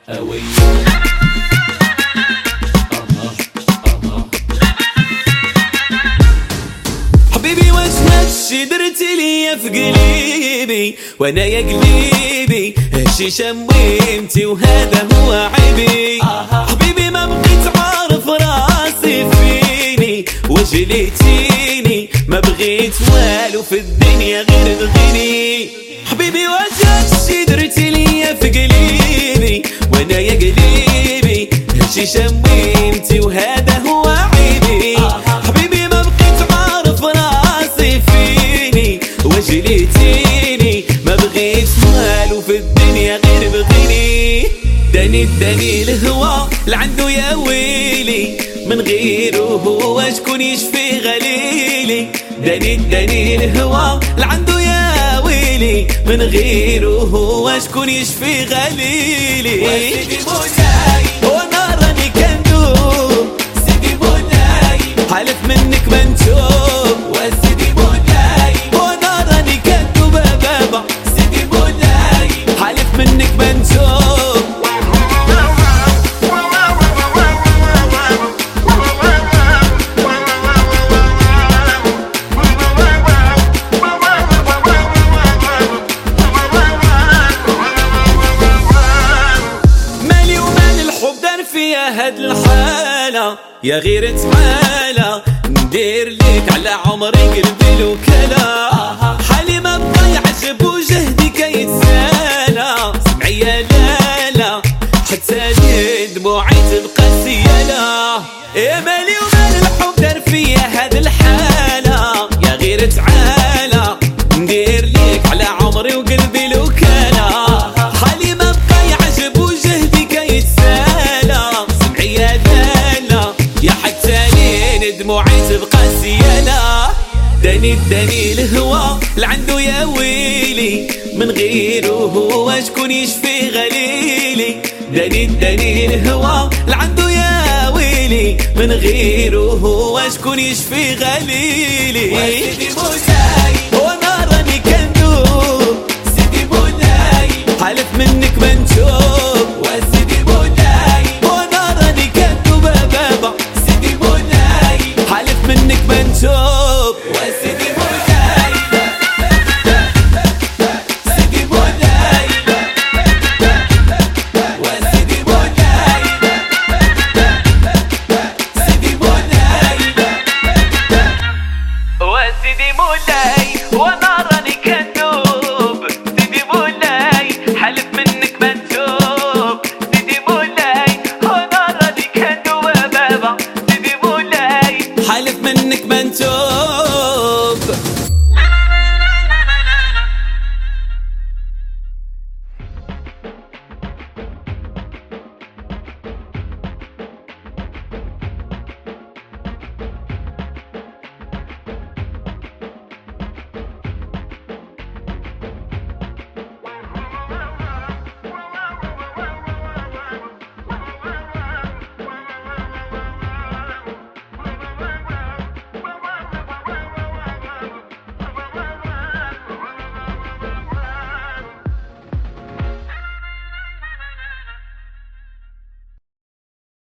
حبيبي واش هادشي درتي ليا في قليبي، وانا يا قليبي هادشي شميمتي وهذا هو عيبي. حبيبي ما بقيت عارف راسي فيني، وجليتيني ما بغيت والو في الدنيا غير الغني. حبيبي واش هادشي درتي ليا في قليبي، وانا يا قليبي هادشي شميمتي وهذا هو عيبي. حبيبي ما بقيت عارف راسي فيني، وجليتيني ما بغيت والو في الدنيا غير بغيني. داني الهوى لعندو يا ويلي، من غيره هو شكون يشفي غليلي. داني الهوى لعندو يا ويلي، من غيره هو شكون يشفي غليلي. وسيدي مولاي وانا راني كندوب، سيدي مولاي حالف منك ما نتوب. وسيدي مولاي وانا راني كندوب يا بابا، سيدي مولاي حالف منك ما نتوب. فيها هاد الحالة يا غير تعالى، ندير ليك على عمري قلبي الوكالة. حالي ما بقى يعجب وجهدي كيتسالى، سمعي يا لالا حتى لي دموعي تبقى سيالة. يا مالي ومال الحب دار فيا هاد الحالة يا غير تعالى، ندير ليك على عمري وقلبي الوكالة. حالي ما بقى يعجب وجهدي كيتسالى، يا لالا يا حتى لين دموعي تبقى سيالة. داني الهوى لعندو يا ويلي، من غيره هو شكون يشفي غليلي. داني الهوى لعندو يا ويلي، من غيره هو شكون يشفي غليلي. وسيدي مولاي وانا راني كندوب، سيدي مولاي حالف منك ما نتوب.